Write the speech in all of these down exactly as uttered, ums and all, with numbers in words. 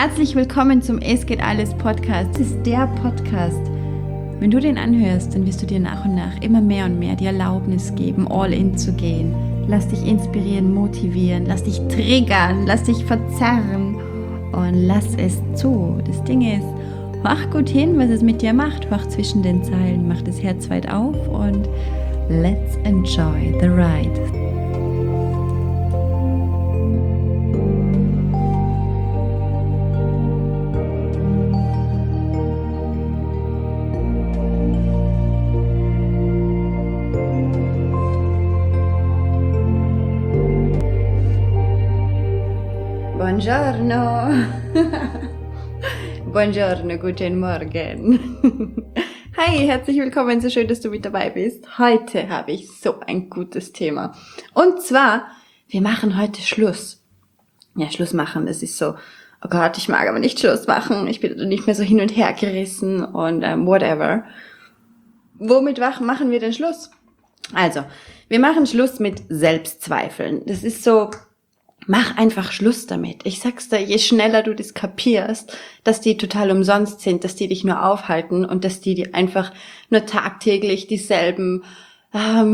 Herzlich willkommen zum Es geht alles Podcast. Das ist der Podcast. Wenn du den anhörst, dann wirst du dir nach und nach immer mehr und mehr die Erlaubnis geben, all in zu gehen. Lass dich inspirieren, motivieren, lass dich triggern, lass dich verzerren und lass es zu. Das Ding ist, mach gut hin, was es mit dir macht. Mach zwischen den Zeilen, mach das Herz weit auf und let's enjoy the ride. Buongiorno. Buongiorno, guten Morgen. Hi, herzlich willkommen, so schön, dass du mit dabei bist. Heute habe ich so ein gutes Thema. Und zwar, wir machen heute Schluss. Ja, Schluss machen, das ist so, oh Gott, ich mag aber nicht Schluss machen. Ich bin nicht mehr so hin und her gerissen und ähm, whatever. Womit machen wir denn Schluss? Also, wir machen Schluss mit Selbstzweifeln. Das ist so... Mach einfach Schluss damit. Ich sag's dir, je schneller du das kapierst, dass die total umsonst sind, dass die dich nur aufhalten und dass die dir einfach nur tagtäglich dieselben äh,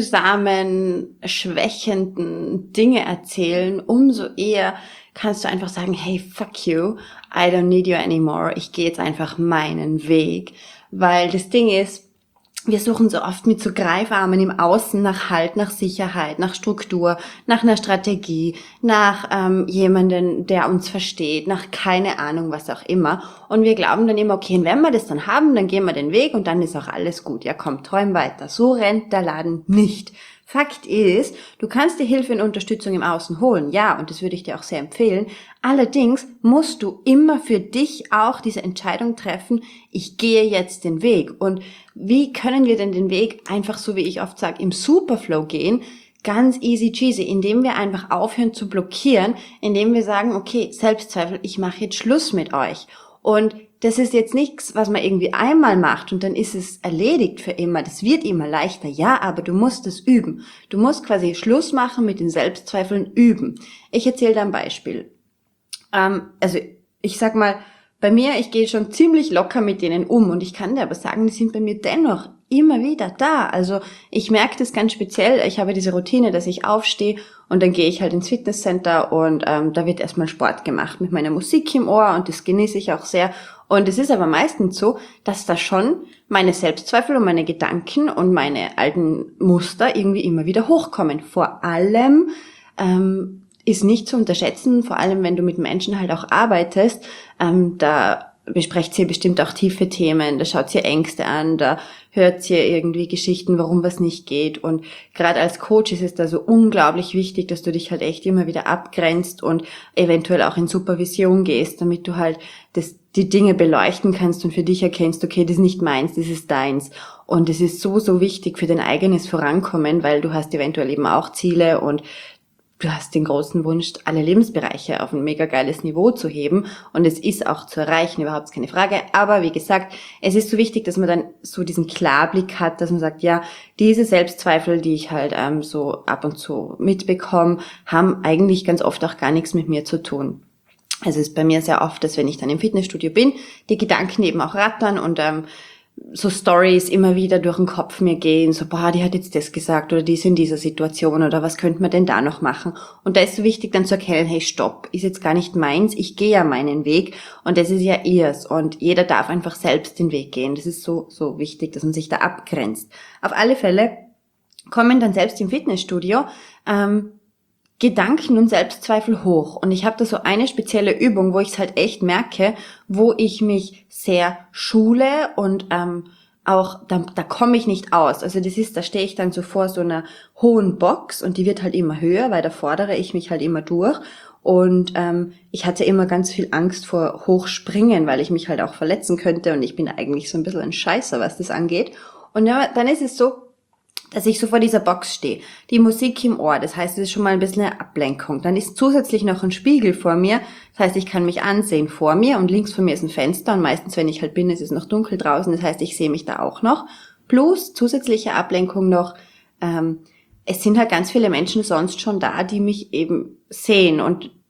mühsamen, schwächenden Dinge erzählen, umso eher kannst du einfach sagen, hey, fuck you, I don't need you anymore. Ich gehe jetzt einfach meinen Weg. Weil das Ding ist, wir suchen so oft mit so Greifarmen im Außen nach Halt, nach Sicherheit, nach Struktur, nach einer Strategie, nach ähm, jemanden, der uns versteht, nach keine Ahnung, was auch immer. Und wir glauben dann immer, okay, und wenn wir das dann haben, dann gehen wir den Weg und dann ist auch alles gut. Ja, komm, träum weiter. So rennt der Laden nicht. Fakt ist, du kannst dir Hilfe und Unterstützung im Außen holen, ja, und das würde ich dir auch sehr empfehlen. Allerdings musst du immer für dich auch diese Entscheidung treffen, ich gehe jetzt den Weg. Und wie können wir denn den Weg einfach, so wie ich oft sage, im Superflow gehen? Ganz easy cheesy, indem wir einfach aufhören zu blockieren, indem wir sagen, okay, Selbstzweifel, ich mache jetzt Schluss mit euch. Und das ist jetzt nichts, was man irgendwie einmal macht und dann ist es erledigt für immer. Das wird immer leichter, ja, aber du musst es üben. Du musst quasi Schluss machen mit den Selbstzweifeln üben. Ich erzähle da ein Beispiel. Ähm, also ich sag mal, bei mir, ich gehe schon ziemlich locker mit denen um und ich kann dir aber sagen, die sind bei mir dennoch immer wieder da. Also ich merke das ganz speziell. Ich habe diese Routine, dass ich aufstehe und dann gehe ich halt ins Fitnesscenter und ähm, da wird erstmal Sport gemacht mit meiner Musik im Ohr und das genieße ich auch sehr. Und es ist aber meistens so, dass da schon meine Selbstzweifel und meine Gedanken und meine alten Muster irgendwie immer wieder hochkommen. Vor allem ähm, ist nicht zu unterschätzen, vor allem wenn du mit Menschen halt auch arbeitest, ähm, da besprecht ihr bestimmt auch tiefe Themen, da schaut ihr Ängste an, da hört ihr irgendwie Geschichten, warum was nicht geht. Und gerade als Coach ist es da so unglaublich wichtig, dass du dich halt echt immer wieder abgrenzt und eventuell auch in Supervision gehst, damit du halt das, die Dinge beleuchten kannst und für dich erkennst, okay, das ist nicht meins, das ist deins. Und es ist so, so wichtig für dein eigenes Vorankommen, weil du hast eventuell eben auch Ziele und du hast den großen Wunsch, alle Lebensbereiche auf ein mega geiles Niveau zu heben und es ist auch zu erreichen, überhaupt keine Frage. Aber wie gesagt, es ist so wichtig, dass man dann so diesen Klarblick hat, dass man sagt, ja, diese Selbstzweifel, die ich halt ähm, so ab und zu mitbekomme, haben eigentlich ganz oft auch gar nichts mit mir zu tun. Also es ist bei mir sehr oft, dass wenn ich dann im Fitnessstudio bin, die Gedanken eben auch rattern und ähm, so Stories immer wieder durch den Kopf mir gehen, so, boah, die hat jetzt das gesagt oder die ist in dieser Situation oder was könnte man denn da noch machen? Und da ist so wichtig dann zu erkennen, hey, stopp, ist jetzt gar nicht meins, ich gehe ja meinen Weg und das ist ja ihrs und jeder darf einfach selbst den Weg gehen. Das ist so, so wichtig, dass man sich da abgrenzt. Auf alle Fälle kommen dann selbst im Fitnessstudio ähm, Gedanken und Selbstzweifel hoch. Und ich habe da so eine spezielle Übung, wo ich es halt echt merke, wo ich mich sehr schule und ähm, auch, da, da komme ich nicht aus. Also das ist, da stehe ich dann so vor so einer hohen Box und die wird halt immer höher, weil da fordere ich mich halt immer durch. Und ähm, ich hatte immer ganz viel Angst vor Hochspringen, weil ich mich halt auch verletzen könnte und ich bin eigentlich so ein bisschen ein Scheißer, was das angeht. Und ja, dann ist es so, dass ich so vor dieser Box stehe. Die Musik im Ohr, das heißt, es ist schon mal ein bisschen eine Ablenkung. Dann ist zusätzlich noch ein Spiegel vor mir, das heißt, ich kann mich ansehen vor mir und links von mir ist ein Fenster und meistens, wenn ich halt bin, ist es noch dunkel draußen, das heißt, ich sehe mich da auch noch. Plus zusätzliche Ablenkung noch, ähm, es sind halt ganz viele Menschen sonst schon da, die mich eben sehen und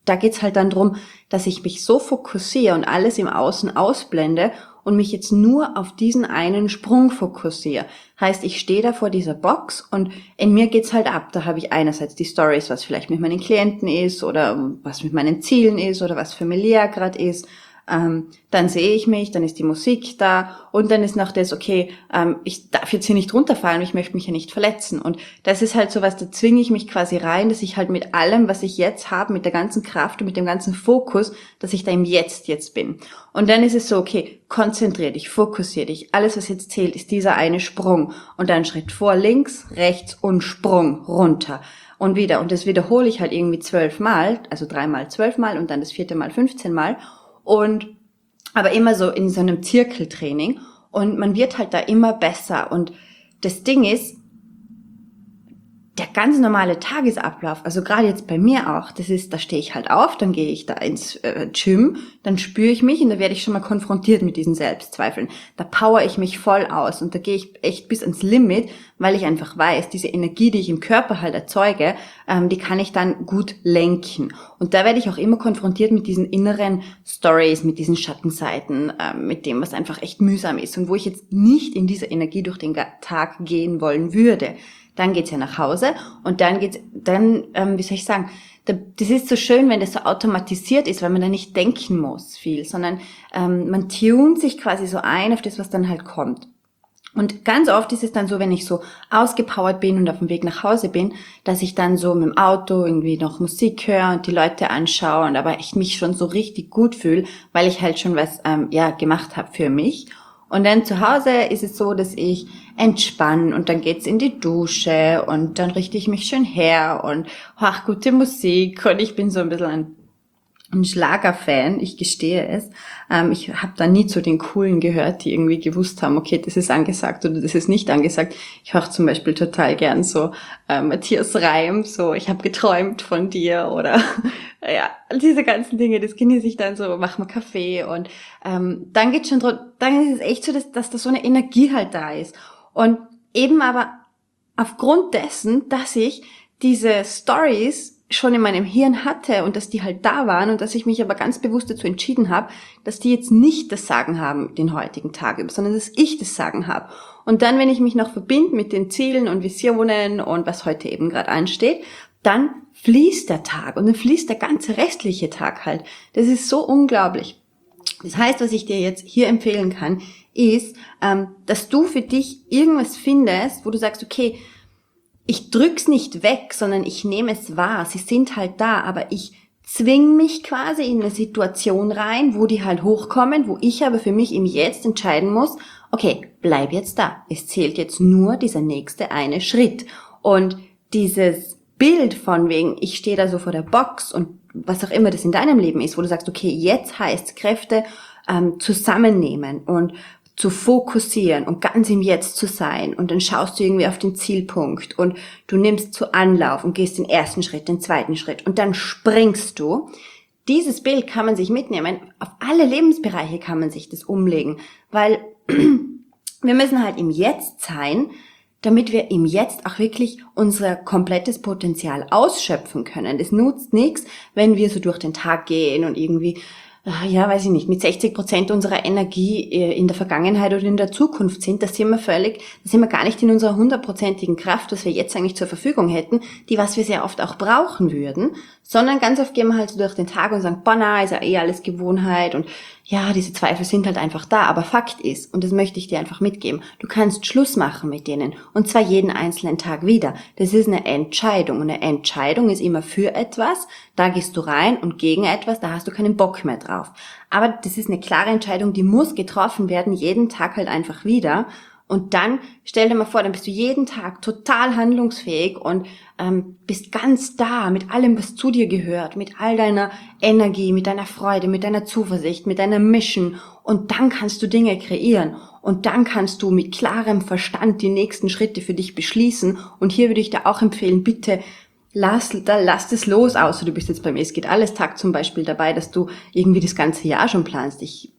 da geht's halt dann drum, dass ich mich so fokussiere und alles im Außen ausblende und mich jetzt nur auf diesen einen Sprung fokussiere. Heißt, ich stehe da vor dieser Box und in mir geht's halt ab. Da habe ich einerseits die Stories, was vielleicht mit meinen Klienten ist oder was mit meinen Zielen ist oder was familiär gerade ist. Ähm, dann sehe ich mich, dann ist die Musik da und dann ist noch das, okay, ähm, ich darf jetzt hier nicht runterfallen, ich möchte mich ja nicht verletzen. Und das ist halt sowas, da zwinge ich mich quasi rein, dass ich halt mit allem, was ich jetzt habe, mit der ganzen Kraft und mit dem ganzen Fokus, dass ich da im Jetzt jetzt bin. Und dann ist es so, okay, konzentrier dich, fokussier dich. Alles, was jetzt zählt, ist dieser eine Sprung. Und dann Schritt vor, links, rechts und Sprung runter. Und wieder. Und das wiederhole ich halt irgendwie zwölfmal, also dreimal zwölfmal und dann das vierte Mal fünfzehnmal. Und, aber immer so in so einem Zirkeltraining und man wird halt da immer besser und das Ding ist, der ganz normale Tagesablauf, also gerade jetzt bei mir auch, das ist, da stehe ich halt auf, dann gehe ich da ins äh, Gym, dann spüre ich mich und da werde ich schon mal konfrontiert mit diesen Selbstzweifeln. Da power ich mich voll aus und da gehe ich echt bis ans Limit, weil ich einfach weiß, diese Energie, die ich im Körper halt erzeuge, ähm, die kann ich dann gut lenken. Und da werde ich auch immer konfrontiert mit diesen inneren Stories, mit diesen Schattenseiten, ähm, mit dem, was einfach echt mühsam ist und wo ich jetzt nicht in diese Energie durch den Tag gehen wollen würde. Dann geht's ja nach Hause und dann geht's, dann, ähm, wie soll ich sagen, das ist so schön, wenn das so automatisiert ist, weil man da nicht denken muss viel, sondern ähm, man tunt sich quasi so ein auf das, was dann halt kommt. Und ganz oft ist es dann so, wenn ich so ausgepowert bin und auf dem Weg nach Hause bin, dass ich dann so mit dem Auto irgendwie noch Musik höre und die Leute anschaue und aber echt mich schon so richtig gut fühle, weil ich halt schon was ähm, ja gemacht habe für mich. Und dann zu Hause ist es so, dass ich entspanne und dann geht's in die Dusche und dann richte ich mich schön her und ach, gute Musik und ich bin so ein bisschen ein, ein Schlagerfan, ich gestehe es. Ähm, ich habe da nie zu den Coolen gehört, die irgendwie gewusst haben, okay, das ist angesagt oder das ist nicht angesagt. Ich höre zum Beispiel total gern so äh, Matthias Reim, so ich habe geträumt von dir oder ja, diese ganzen Dinge, das genieße ich dann so, mach mal Kaffee und ähm, dann geht's schon dran, dann ist es echt so, dass, dass da so eine Energie halt da ist. Und eben aber aufgrund dessen, dass ich diese Stories schon in meinem Hirn hatte und dass die halt da waren und dass ich mich aber ganz bewusst dazu entschieden habe, dass die jetzt nicht das Sagen haben den heutigen Tag über, sondern dass ich das Sagen habe. Und dann, wenn ich mich noch verbinde mit den Zielen und Visionen und was heute eben gerade ansteht, dann fließt der Tag und dann fließt der ganze restliche Tag halt. Das ist so unglaublich. Das heißt, was ich dir jetzt hier empfehlen kann, ist, ähm, dass du für dich irgendwas findest, wo du sagst, okay, ich drück's nicht weg, sondern ich nehme es wahr. Sie sind halt da, aber ich zwing mich quasi in eine Situation rein, wo die halt hochkommen, wo ich aber für mich im Jetzt entscheiden muss, okay, bleib jetzt da. Es zählt jetzt nur dieser nächste eine Schritt. Und dieses Bild von wegen, ich stehe da so vor der Box und was auch immer das in deinem Leben ist, wo du sagst, okay, jetzt heißt Kräfte ähm, zusammennehmen und zu fokussieren und ganz im Jetzt zu sein und dann schaust du irgendwie auf den Zielpunkt und du nimmst zu Anlauf und gehst den ersten Schritt, den zweiten Schritt und dann springst du. Dieses Bild kann man sich mitnehmen, auf alle Lebensbereiche kann man sich das umlegen, weil wir müssen halt im Jetzt sein, damit wir im Jetzt auch wirklich unser komplettes Potenzial ausschöpfen können. Das nutzt nichts, wenn wir so durch den Tag gehen und irgendwie, ja, weiß ich nicht, mit sechzig Prozent unserer Energie in der Vergangenheit oder in der Zukunft sind. Da sind wir völlig, da sind wir gar nicht in unserer hundertprozentigen Kraft, was wir jetzt eigentlich zur Verfügung hätten, die was wir sehr oft auch brauchen würden, sondern ganz oft gehen wir halt so durch den Tag und sagen, boah, na, ist ja eh alles Gewohnheit und ja, diese Zweifel sind halt einfach da, aber Fakt ist, und das möchte ich dir einfach mitgeben, du kannst Schluss machen mit denen und zwar jeden einzelnen Tag wieder. Das ist eine Entscheidung und eine Entscheidung ist immer für etwas, da gehst du rein und gegen etwas, da hast du keinen Bock mehr drauf. Aber das ist eine klare Entscheidung, die muss getroffen werden, jeden Tag halt einfach wieder. Und dann stell dir mal vor, dann bist du jeden Tag total handlungsfähig und ähm, bist ganz da mit allem, was zu dir gehört, mit all deiner Energie, mit deiner Freude, mit deiner Zuversicht, mit deiner Mission. Und dann kannst du Dinge kreieren. Und dann kannst du mit klarem Verstand die nächsten Schritte für dich beschließen. Und hier würde ich dir auch empfehlen, bitte lass, da, lass das los, außer du bist jetzt beim Es geht alles Tag zum Beispiel dabei, dass du irgendwie das ganze Jahr schon planst. Ich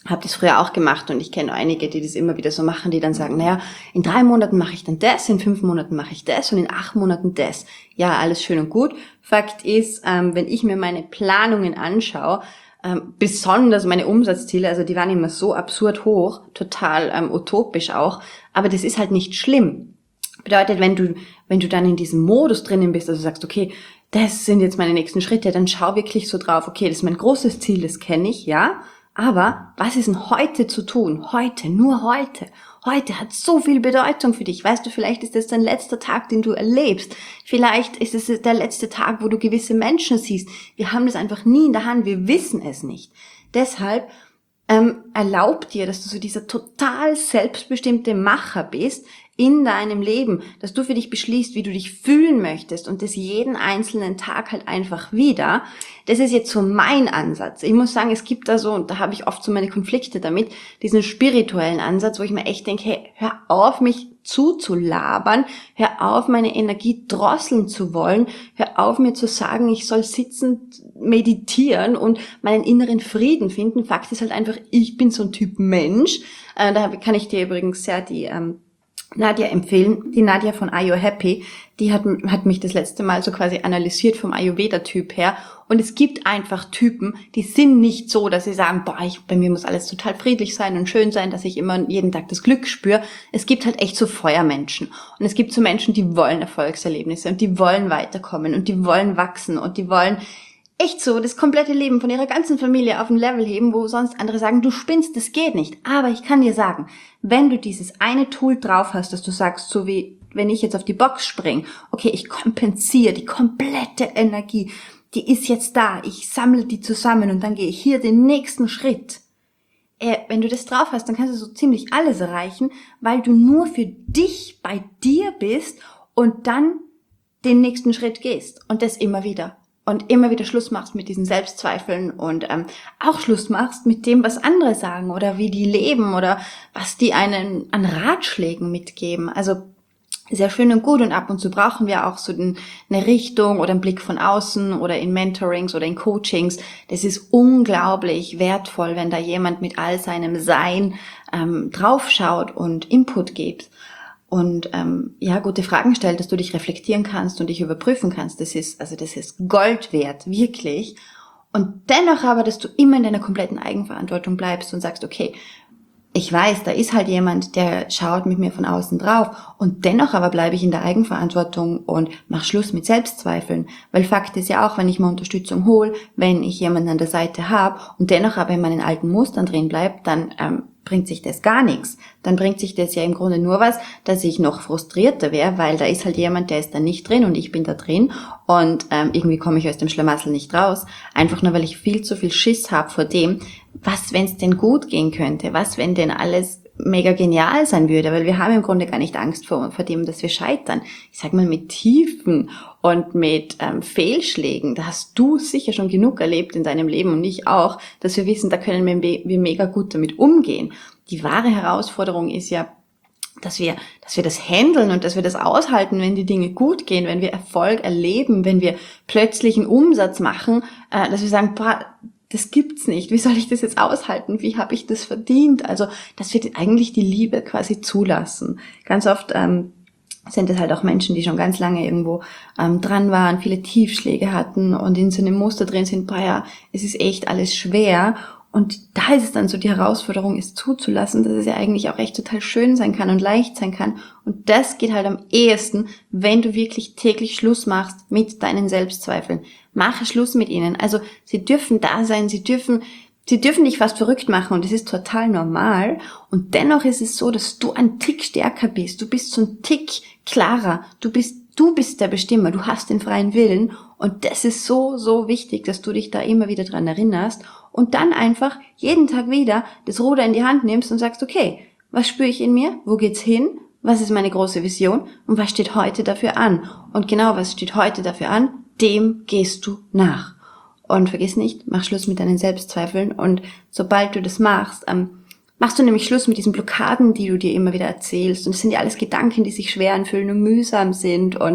habe das früher auch gemacht und ich kenne einige, die das immer wieder so machen, die dann sagen, naja, in drei Monaten mache ich dann das, in fünf Monaten mache ich das und in acht Monaten das. Ja, alles schön und gut. Fakt ist, ähm, wenn ich mir meine Planungen anschaue, ähm, besonders meine Umsatzziele, also die waren immer so absurd hoch, total ähm, utopisch auch, aber das ist halt nicht schlimm. Bedeutet, wenn du, wenn du dann in diesem Modus drinnen bist, also sagst, okay, das sind jetzt meine nächsten Schritte, dann schau wirklich so drauf, okay, das ist mein großes Ziel, das kenne ich, ja, aber was ist denn heute zu tun? Heute, nur heute. Heute hat so viel Bedeutung für dich. Weißt du, vielleicht ist das dein letzter Tag, den du erlebst. Vielleicht ist es der letzte Tag, wo du gewisse Menschen siehst. Wir haben das einfach nie in der Hand, wir wissen es nicht. Deshalb ähm, erlaub dir, dass du so dieser total selbstbestimmte Macher bist in deinem Leben, dass du für dich beschließt, wie du dich fühlen möchtest und das jeden einzelnen Tag halt einfach wieder. Das ist jetzt so mein Ansatz. Ich muss sagen, es gibt da so, und da habe ich oft so meine Konflikte damit, diesen spirituellen Ansatz, wo ich mir echt denke, hey, hör auf, mich zuzulabern, hör auf, meine Energie drosseln zu wollen, hör auf, mir zu sagen, ich soll sitzend meditieren und meinen inneren Frieden finden. Fakt ist halt einfach, ich bin so ein Typ Mensch. Äh, da kann ich dir übrigens sehr die ähm, Nadja empfehlen, die Nadja von Are You Happy, die hat, hat mich das letzte Mal so quasi analysiert vom Ayurveda-Typ her. Und es gibt einfach Typen, die sind nicht so, dass sie sagen, boah, ich, bei mir muss alles total friedlich sein und schön sein, dass ich immer jeden Tag das Glück spüre. Es gibt halt echt so Feuermenschen. Und es gibt so Menschen, die wollen Erfolgserlebnisse und die wollen weiterkommen und die wollen wachsen und die wollen echt so das komplette Leben von ihrer ganzen Familie auf ein Level heben, wo sonst andere sagen, du spinnst, das geht nicht. Aber ich kann dir sagen, wenn du dieses eine Tool drauf hast, dass du sagst, so wie wenn ich jetzt auf die Box springe, okay, ich kompensiere die komplette Energie, die ist jetzt da, ich sammle die zusammen und dann gehe ich hier den nächsten Schritt. Äh, wenn du das drauf hast, dann kannst du so ziemlich alles erreichen, weil du nur für dich bei dir bist und dann den nächsten Schritt gehst und das immer wieder. Und immer wieder Schluss machst mit diesen Selbstzweifeln und ähm, auch Schluss machst mit dem, was andere sagen oder wie die leben oder was die einen an Ratschlägen mitgeben. Also sehr schön und gut und ab und zu brauchen wir auch so den, eine Richtung oder einen Blick von außen oder in Mentorings oder in Coachings. Das ist unglaublich wertvoll, wenn da jemand mit all seinem Sein ähm, draufschaut und Input gibt. Und ähm, ja, gute Fragen stellt, dass du dich reflektieren kannst und dich überprüfen kannst. Das ist, also das ist Gold wert, wirklich. Und dennoch aber, dass du immer in deiner kompletten Eigenverantwortung bleibst und sagst, okay, ich weiß, da ist halt jemand, der schaut mit mir von außen drauf und dennoch aber bleibe ich in der Eigenverantwortung und mach Schluss mit Selbstzweifeln. Weil Fakt ist ja auch, wenn ich mir Unterstützung hole, wenn ich jemanden an der Seite habe und dennoch aber in meinen alten Mustern drin bleibe, dann ähm, bringt sich das gar nichts. Dann bringt sich das ja im Grunde nur was, dass ich noch frustrierter wäre, weil da ist halt jemand, der ist da nicht drin und ich bin da drin und ähm, irgendwie komme ich aus dem Schlamassel nicht raus. Einfach nur, weil ich viel zu viel Schiss habe vor dem, was, wenn es denn gut gehen könnte, was, wenn denn alles mega genial sein würde, weil wir haben im Grunde gar nicht Angst vor, vor dem, dass wir scheitern. Ich sag mal, mit Tiefen und mit ähm, Fehlschlägen, da hast du sicher schon genug erlebt in deinem Leben und ich auch, dass wir wissen, da können wir, wir mega gut damit umgehen. Die wahre Herausforderung ist ja, dass wir, dass wir das handeln und dass wir das aushalten, wenn die Dinge gut gehen, wenn wir Erfolg erleben, wenn wir plötzlich einen Umsatz machen, äh, dass wir sagen, boah, das gibt's nicht. Wie soll ich das jetzt aushalten? Wie habe ich das verdient? Also, dass wir eigentlich die Liebe quasi zulassen. Ganz oft ähm, sind es halt auch Menschen, die schon ganz lange irgendwo ähm, dran waren, viele Tiefschläge hatten und in so einem Muster drin sind, boah ja, es ist echt alles schwer. Und da ist es dann so die Herausforderung, es zuzulassen, dass es ja eigentlich auch echt total schön sein kann und leicht sein kann. Und das geht halt am ehesten, wenn du wirklich täglich Schluss machst mit deinen Selbstzweifeln. Mache Schluss mit ihnen. Also sie dürfen da sein, sie dürfen, sie dürfen dich fast verrückt machen und das ist total normal. Und dennoch ist es so, dass du ein Tick stärker bist. Du bist so ein Tick klarer. Du bist, du bist der Bestimmer. Du hast den freien Willen. Und das ist so, so wichtig, dass du dich da immer wieder dran erinnerst und dann einfach jeden Tag wieder das Ruder in die Hand nimmst und sagst, okay, was spüre ich in mir? Wo geht's hin? Was ist meine große Vision? Und was steht heute dafür an? Und genau, was steht heute dafür an? Dem gehst du nach. Und vergiss nicht, mach Schluss mit deinen Selbstzweifeln. Und sobald du das machst, ähm, machst du nämlich Schluss mit diesen Blockaden, die du dir immer wieder erzählst. Und es sind ja alles Gedanken, die sich schwer anfühlen und mühsam sind. Und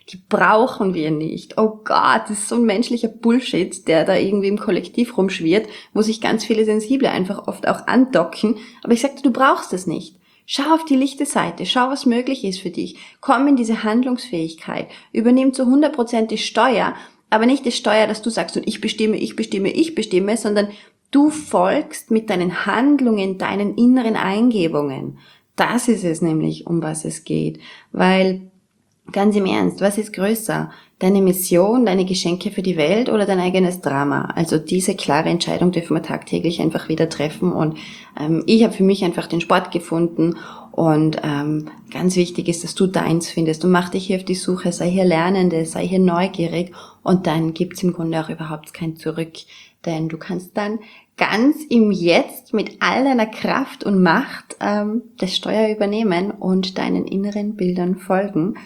die brauchen wir nicht. Oh Gott, das ist so ein menschlicher Bullshit, der da irgendwie im Kollektiv rumschwirrt, wo sich ganz viele Sensible einfach oft auch andocken. Aber ich sagte, du brauchst es nicht. Schau auf die lichte Seite, schau, was möglich ist für dich. Komm in diese Handlungsfähigkeit, übernimm zu hundert Prozent die Steuer, aber nicht die Steuer, dass du sagst, und ich bestimme, ich bestimme, ich bestimme, sondern du folgst mit deinen Handlungen, deinen inneren Eingebungen. Das ist es nämlich, um was es geht. Weil, ganz im Ernst, was ist größer? Deine Mission, deine Geschenke für die Welt oder dein eigenes Drama? Also diese klare Entscheidung dürfen wir tagtäglich einfach wieder treffen. Und ähm, ich habe für mich einfach den Sport gefunden. Und ähm, ganz wichtig ist, dass du deins findest. Und mach dich hier auf die Suche, sei hier Lernende, sei hier neugierig. Und dann gibt's im Grunde auch überhaupt kein Zurück. Denn du kannst dann ganz im Jetzt mit all deiner Kraft und Macht ähm, das Steuer übernehmen und deinen inneren Bildern folgen.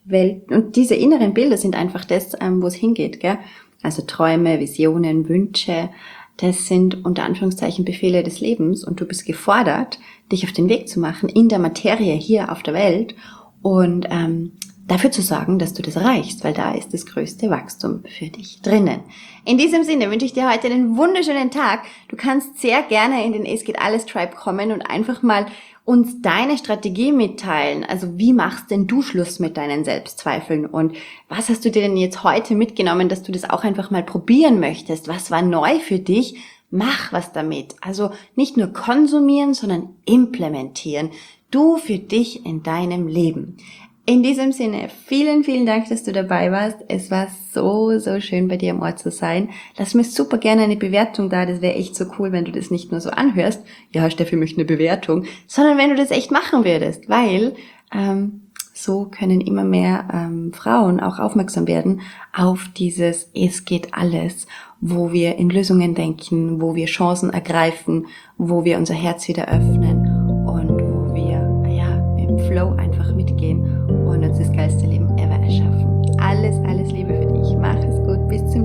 Und diese inneren Bilder sind einfach das, ähm, wo es hingeht, gell? Also Träume, Visionen, Wünsche, das sind unter Anführungszeichen Befehle des Lebens und du bist gefordert, dich auf den Weg zu machen in der Materie hier auf der Welt und ähm, dafür zu sorgen, dass du das erreichst, weil da ist das größte Wachstum für dich drinnen. In diesem Sinne wünsche ich dir heute einen wunderschönen Tag. Du kannst sehr gerne in den Es geht alles Tribe kommen und einfach mal uns deine Strategie mitteilen. Also wie machst denn du Schluss mit deinen Selbstzweifeln und was hast du dir denn jetzt heute mitgenommen, dass du das auch einfach mal probieren möchtest? Was war neu für dich? Mach was damit. Also nicht nur konsumieren, sondern implementieren. Du für dich in deinem Leben. In diesem Sinne, vielen, vielen Dank, dass du dabei warst. Es war so, so schön, bei dir am Ort zu sein. Lass mir super gerne eine Bewertung da. Das wäre echt so cool, wenn du das nicht nur so anhörst. Ja, Steffi möchte eine Bewertung. Sondern wenn du das echt machen würdest. Weil ähm, so können immer mehr ähm, Frauen auch aufmerksam werden auf dieses Es geht alles, wo wir in Lösungen denken, wo wir Chancen ergreifen, wo wir unser Herz wieder öffnen und wo wir ja im Flow einfach mitgehen und uns das geilste Leben ever erschaffen. Alles, alles Liebe für dich. Mach es gut. Bis zum